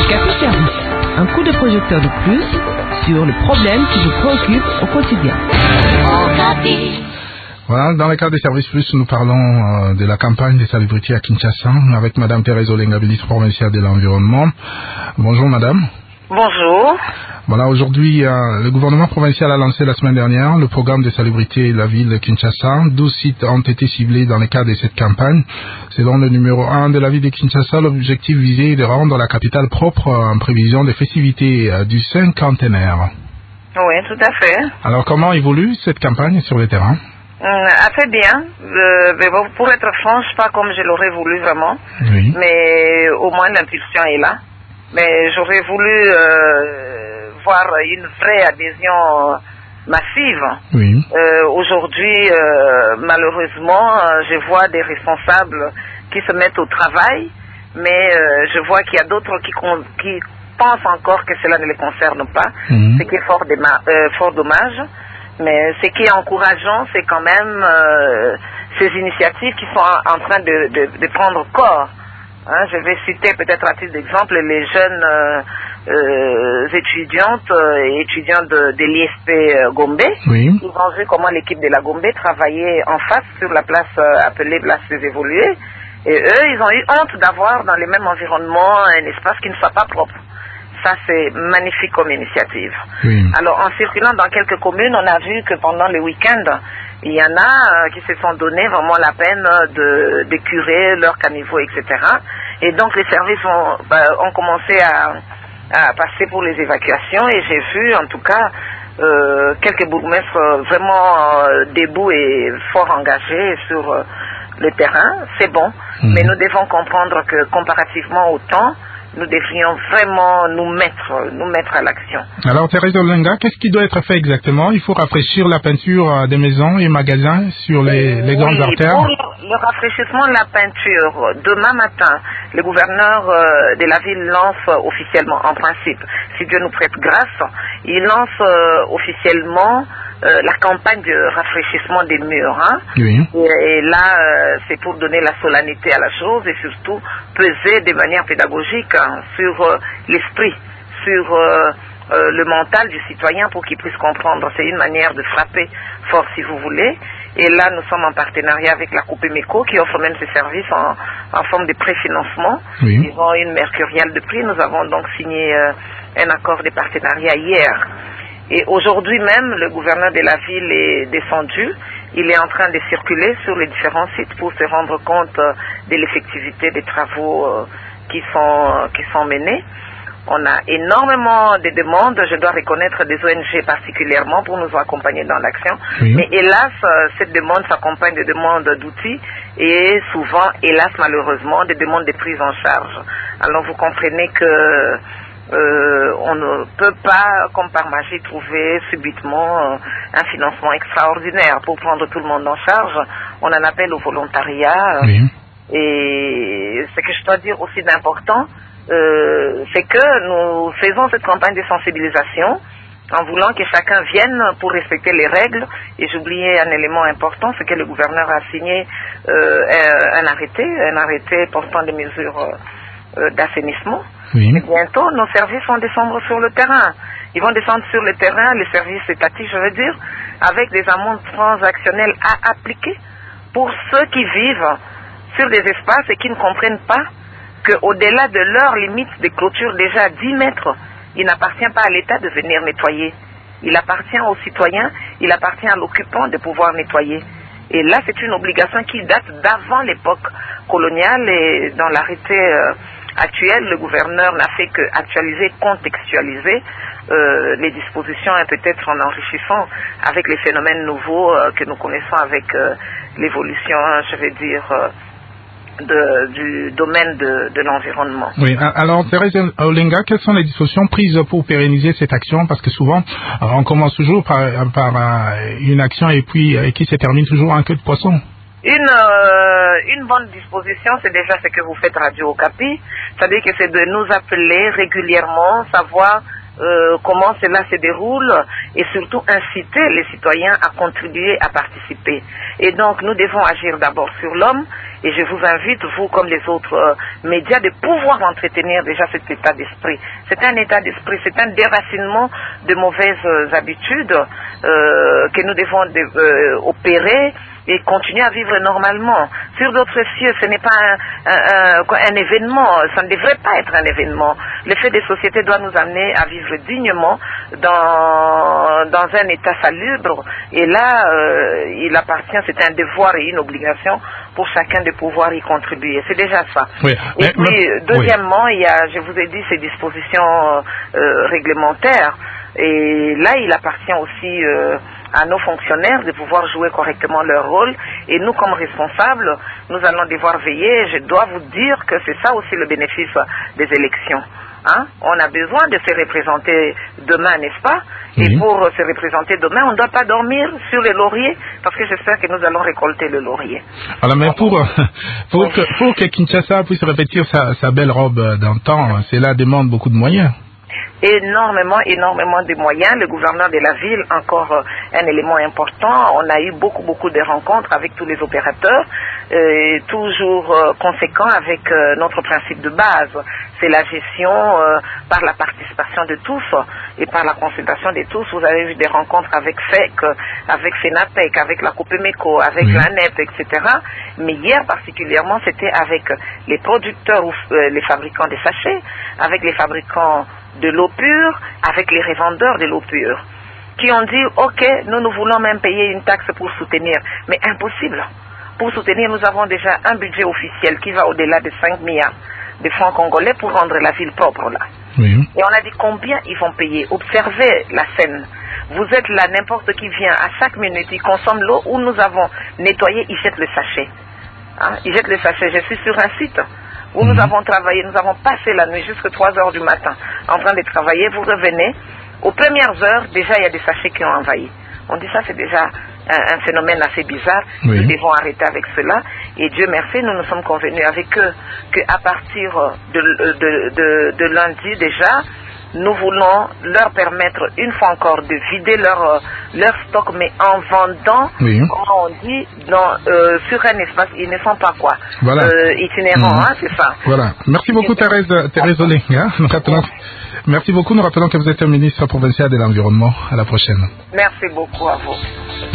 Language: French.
Café Service, un coup de projecteur de plus sur le problème qui vous préoccupe au quotidien. Voilà, dans le cadre des services plus, nous parlons de la campagne des salubrités à Kinshasa avec Madame Thérèse Olenga, ministre provinciale de l'Environnement. Bonjour Madame. Bonjour. Voilà, aujourd'hui, le gouvernement provincial a lancé la semaine dernière le programme de salubrité de la ville de Kinshasa. 12 sites ont été ciblés dans le cadre de cette campagne. Selon le numéro 1 de la ville de Kinshasa, l'objectif visé est de rendre la capitale propre en prévision des festivités du cinquantenaire. Oui, tout à fait. Alors, comment évolue cette campagne sur le terrain? Assez bien. Mais bon, pour être franche, pas comme je l'aurais voulu vraiment. Oui. Mais au moins l'impulsion est là. Mais j'aurais voulu voir une vraie adhésion massive. Oui. Aujourd'hui, malheureusement, je vois des responsables qui se mettent au travail, mais je vois qu'il y a d'autres qui pensent encore que cela ne les concerne pas, ce qui est fort dommage. Mais ce qui est encourageant, c'est quand même ces initiatives qui sont en train de prendre corps. Hein, je vais citer peut-être à titre d'exemple les jeunes étudiantes et étudiants de l'ISP Gombe. Oui. Ils ont vu comment l'équipe de la Gombe travaillait en face sur la place appelée Place des Évolués. Et eux, ils ont eu honte d'avoir dans le même environnement un espace qui ne soit pas propre. Ça, c'est magnifique comme initiative. Oui. Alors, en circulant dans quelques communes, on a vu que pendant le week-end, il y en a qui se sont donné vraiment la peine de curer leurs caniveaux, etc. Et donc, les services ont commencé à passer pour les évacuations. Et j'ai vu, en tout cas, quelques bourgmestres vraiment debout et fort engagés sur le terrain. C'est bon. Mais nous devons comprendre que comparativement au temps, nous devrions vraiment nous mettre à l'action. Alors, Thérèse Olenga, qu'est-ce qui doit être fait exactement? Il faut rafraîchir la peinture des maisons et magasins sur les grandes artères? Pour le rafraîchissement de la peinture, demain matin, le gouverneur de la ville lance officiellement, en principe, si Dieu nous prête grâce, il lance officiellement la campagne de rafraîchissement des murs. Hein? Oui. Et là, c'est pour donner la solennité à la chose et surtout peser de manière pédagogique sur l'esprit, sur le mental du citoyen pour qu'il puisse comprendre. C'est une manière de frapper fort, si vous voulez. Et là, nous sommes en partenariat avec la Coupe Meco qui offre même ses services en forme de préfinancement. Oui. Ils ont une mercuriale de prix. Nous avons donc signé un accord de partenariat hier. Et aujourd'hui même, le gouverneur de la ville est descendu. Il est en train de circuler sur les différents sites pour se rendre compte de l'effectivité des travaux qui sont menés. On a énormément de demandes, je dois reconnaître des ONG particulièrement pour nous accompagner dans l'action. Oui. Mais hélas, cette demande s'accompagne de demandes d'outils et souvent, hélas malheureusement, des demandes de prise en charge. Alors vous comprenez que on ne peut pas, comme par magie, trouver subitement un financement extraordinaire pour prendre tout le monde en charge. On en appelle au volontariat. Oui. Et ce que je dois dire aussi d'important, c'est que nous faisons cette campagne de sensibilisation en voulant que chacun vienne pour respecter les règles. Et j'oubliais un élément important, c'est que le gouverneur a signé un arrêté portant des mesures d'assainissement. Oui. Et bientôt, nos services vont descendre sur le terrain. Ils vont descendre sur le terrain, les services étatiques, je veux dire, avec des amendes transactionnelles à appliquer pour ceux qui vivent sur des espaces et qui ne comprennent pas qu'au-delà de leurs limites de clôture déjà à 10 mètres, il n'appartient pas à l'État de venir nettoyer. Il appartient aux citoyens, il appartient à l'occupant de pouvoir nettoyer. Et là, c'est une obligation qui date d'avant l'époque coloniale et dans l'arrêté actuel, le gouverneur n'a fait qu'actualiser, contextualiser les dispositions et peut-être en enrichissant avec les phénomènes nouveaux que nous connaissons avec l'évolution, je vais dire, du domaine de l'environnement. Oui, alors Thérèse Olenga, quelles sont les dispositions prises pour pérenniser cette action? Parce que souvent, on commence toujours par une action et puis qui se termine toujours en queue de poisson. Une bonne disposition, c'est déjà ce que vous faites Radio Okapi, c'est-à-dire que c'est de nous appeler régulièrement, savoir comment cela se déroule et surtout inciter les citoyens à contribuer, à participer. Et donc nous devons agir d'abord sur l'homme et je vous invite, vous comme les autres médias, de pouvoir entretenir déjà cet état d'esprit. C'est un état d'esprit, c'est un déracinement de mauvaises habitudes que nous devons opérer et continuer à vivre normalement. Sur d'autres cieux, ce n'est pas un événement, ça ne devrait pas être un événement. Le fait des sociétés doit nous amener à vivre dignement dans un état salubre. Et là, il appartient, c'est un devoir et une obligation pour chacun de pouvoir y contribuer. C'est déjà ça. Oui. Et puis, deuxièmement, il y a, je vous ai dit, ces dispositions réglementaires. Et là, il appartient aussi à nos fonctionnaires de pouvoir jouer correctement leur rôle. Et nous, comme responsables, nous allons devoir veiller. Je dois vous dire que c'est ça aussi le bénéfice des élections. Hein? On a besoin de se représenter demain, n'est-ce pas? Et pour se représenter demain, on ne doit pas dormir sur les lauriers, parce que j'espère que nous allons récolter le laurier. Alors, mais pour que Kinshasa puisse revêtir sa belle robe d'antan, cela demande beaucoup de moyens. Énormément de moyens. Le gouverneur de la ville, encore un élément important. On a eu beaucoup de rencontres avec tous les opérateurs, toujours conséquent avec notre principe de base. C'est la gestion par la participation de tous et par la consultation de tous. Vous avez eu des rencontres avec FEC, avec FENAPEC, avec la COPEMECO, avec l'ANEP, etc. Mais hier particulièrement, c'était avec les producteurs ou les fabricants de sachets, avec les fabricants de l'eau pure, avec les revendeurs de l'eau pure, qui ont dit, ok, nous voulons même payer une taxe pour soutenir, mais impossible. Pour soutenir, nous avons déjà un budget officiel qui va au-delà de 5 milliards de francs congolais pour rendre la ville propre là. Oui. Et on a dit combien ils vont payer. Observez la scène. Vous êtes là, n'importe qui vient, à chaque minute, il consomme l'eau où nous avons nettoyé, il jette le sachet. Hein? Il jette le sachet. Je suis sur un site où nous avons travaillé, nous avons passé la nuit jusqu'à 3 heures du matin en train de travailler. Vous revenez, aux premières heures, déjà il y a des sachets qui ont envahi. On dit ça, c'est déjà un phénomène assez bizarre. Nous devons arrêter avec cela. Et Dieu merci, nous nous sommes convenus avec eux qu'à partir de lundi déjà, nous voulons leur permettre une fois encore de vider leur stock, mais en vendant, comment on dit, sur un espace, ils ne sont pas quoi, itinérants, hein, c'est ça. Voilà. Merci beaucoup Thérèse Olé. Hein? Merci beaucoup. Nous rappelons que vous êtes un ministre provincial de l'Environnement. À la prochaine. Merci beaucoup à vous.